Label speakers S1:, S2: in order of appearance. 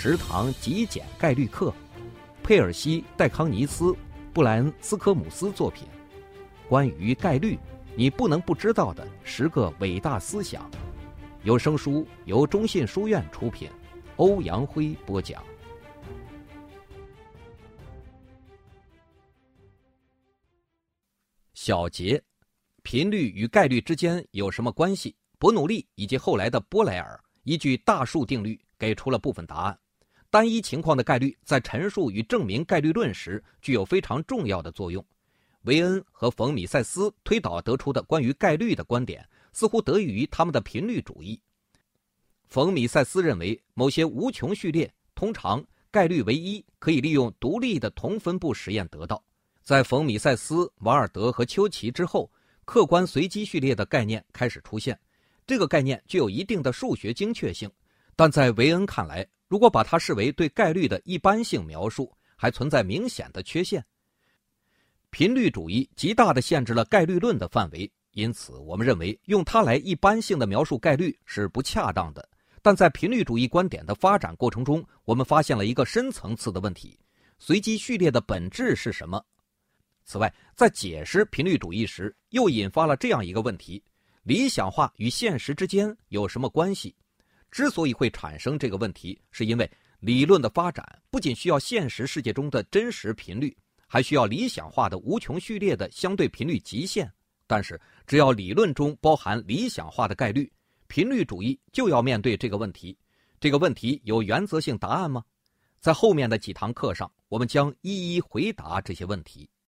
S1: 10堂极简概率课，佩尔西·戴康尼斯、布莱恩·斯科姆斯作品，关于概率你不能不知道的10个伟大思想。有声书由中信书院出品，欧阳辉播讲。小节，频率与概率之间有什么关系？伯努利以及后来的波莱尔依据大数定律给出了部分答案。单一情况的概率在陈述与证明概率论时具有非常重要的作用。维恩和冯·米塞斯推导得出的关于概率的观点似乎得益于他们的频率主义。冯·米塞斯认为，某些无穷序列通常概率为1可以利用独立的同分布实验得到。在冯·米塞斯、瓦尔德和丘奇之后，客观随机序列的概念开始出现。这个概念具有一定的数学精确性，但在维恩看来，如果把它视为对概率的一般性描述，还存在明显的缺陷。频率主义极大地限制了概率论的范围，因此我们认为用它来一般性的描述概率是不恰当的。但在频率主义观点的发展过程中，我们发现了一个深层次的问题：随机序列的本质是什么？此外，在解释频率主义时，又引发了这样一个问题：理想化与现实之间有什么关系？之所以会产生这个问题，是因为理论的发展不仅需要现实世界中的真实频率，还需要理想化的无穷序列的相对频率极限。但是，只要理论中包含理想化的概率，频率主义就要面对这个问题。这个问题有原则性答案吗？在后面的几堂课上，我们将一一回答这些问题。